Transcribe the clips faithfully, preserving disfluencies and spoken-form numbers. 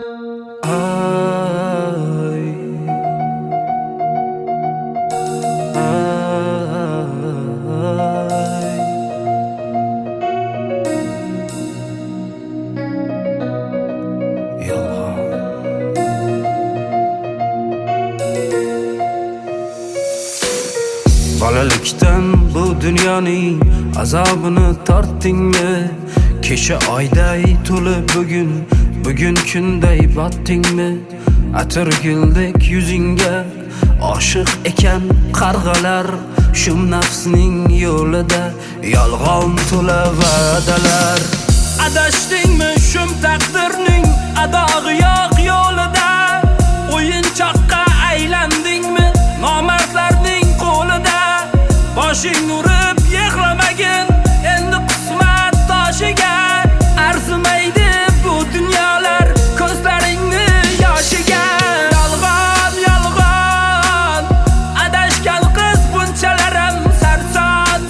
Bolalikdan bu dunyoning azobini tortdingmi? Kecha oyday to'lib bugun, bugun kunday botdingmi? Atirguldek yuzingga oshiq ekan qarg'alar, shum nafsning yo'lida yolg'on to'la va'dalar. Adashdingmi shum taqdirning adog'i yo'q yo'lida? O'yinchoqqa aylandingmi nomardlarning qo'lida? Boshing urib yig'lamagin endi qismat toshiga, arzimaydi bu dunyolar ko'zlaringni yoshiga. Yolg'on yolg'on adashgan qiz bunchalarim sarsot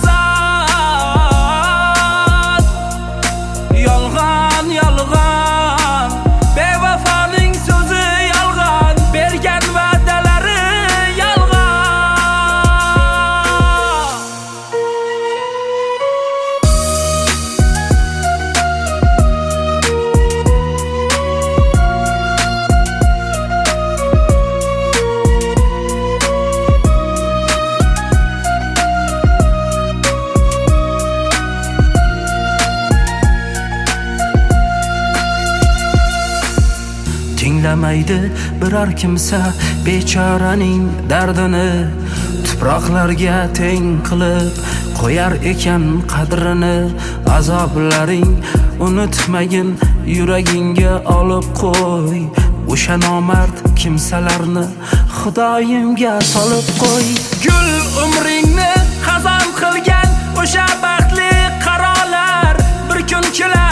sarsot. Yolg'on yolg'on bevafoning so'zi yolg'on, bergan va'dalari yolg'on. Tinglamaydi biror kimsa bechoraning dardini, tuproqlarga teng qilib qo'yar ekan qadrini. Azoblaring unutmagin yuragingga olib qo'y, o'sha nomard kimsalarni Xudoyimga solib qo'y. Gul umringni xazon qilgan o'sha baxtli qarolar bir kun kelar